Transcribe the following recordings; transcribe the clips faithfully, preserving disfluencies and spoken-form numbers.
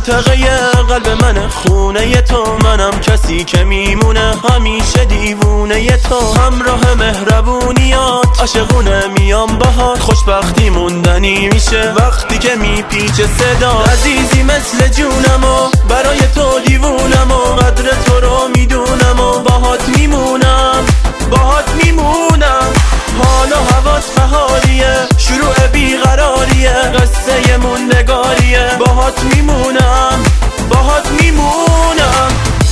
منطقه قلب من خونه تو، منم کسی که میمونه همیشه دیوونه تو. همراه مهربونیات عاشقونه میام باهات، خوشبختی موندنی میشه وقتی که میپیچه صدا. عزیزی مثل جونم و برای تو دیوونم و قدر تو رو میدونم و باهات میمونم باهات میمونم. حال و هوات بهاریه، شروع بیقراریه، قصه موندگاریه. باهات میمونم باهات میمونم.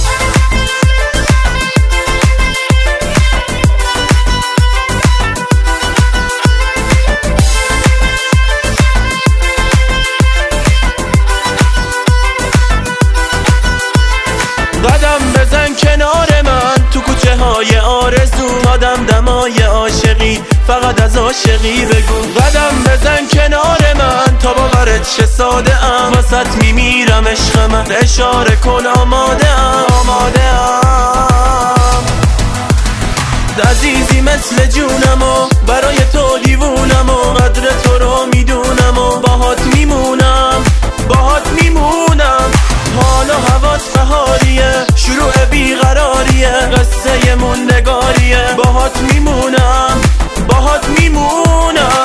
قدم بزن کنار من تو کوچه های آرزو، تا دمدمای عاشقی فقط از عاشقی بگو. قدم بزن کنار من تا باورت شه ساده ام، واسط میمیرم عشق من، اشاره کن آماده ام آماده ام. عزیزی مثل جونم و برای تو دیوونم و قدر تو رو میدونم و باهات میمونم باهات میمونم. حال و هوات بهاریه، شروع بیقراریه، قصه موندگاریه. باهات میمونم باهات میمونم.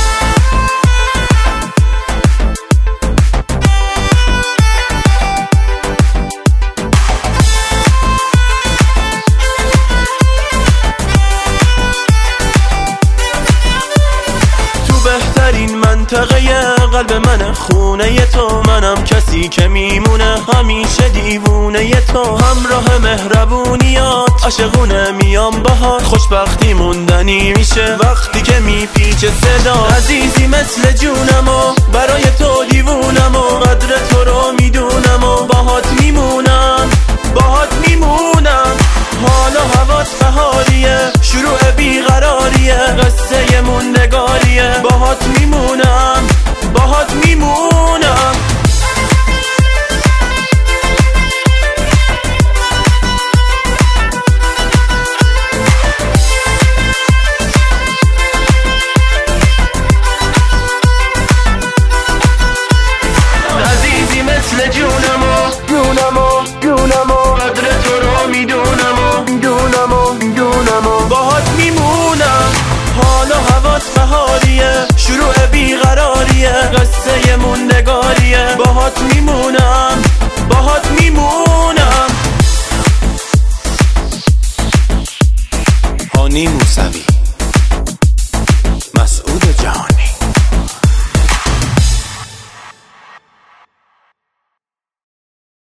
بهترین منطقه قلب من خونه تو، منم کسی که میمونه همیشه دیوونه تو. همراه مهربونیات عاشقونه میام باهات، خوشبختی موندنی میشه وقتی که میپیچه صدا. عزیزی مثل جونم و برای تو دیوونم و قدر تو رو میدونم و باهات میمونم باهات میمونم. حال و هوات بهاریه، شروع بیقراریه، قصه موندگاریه. باهات میمونم باهات میمونم. عزیزی مثل جونم و جونم و جونم و قدر تو رو میدونم و میدونم و میدونم و باهات میمونم. حال و هوات بهاریه، شروع بیقراریه، قصه موندگاریه. باهات میمونم باهات میمونم. هانی موسوی.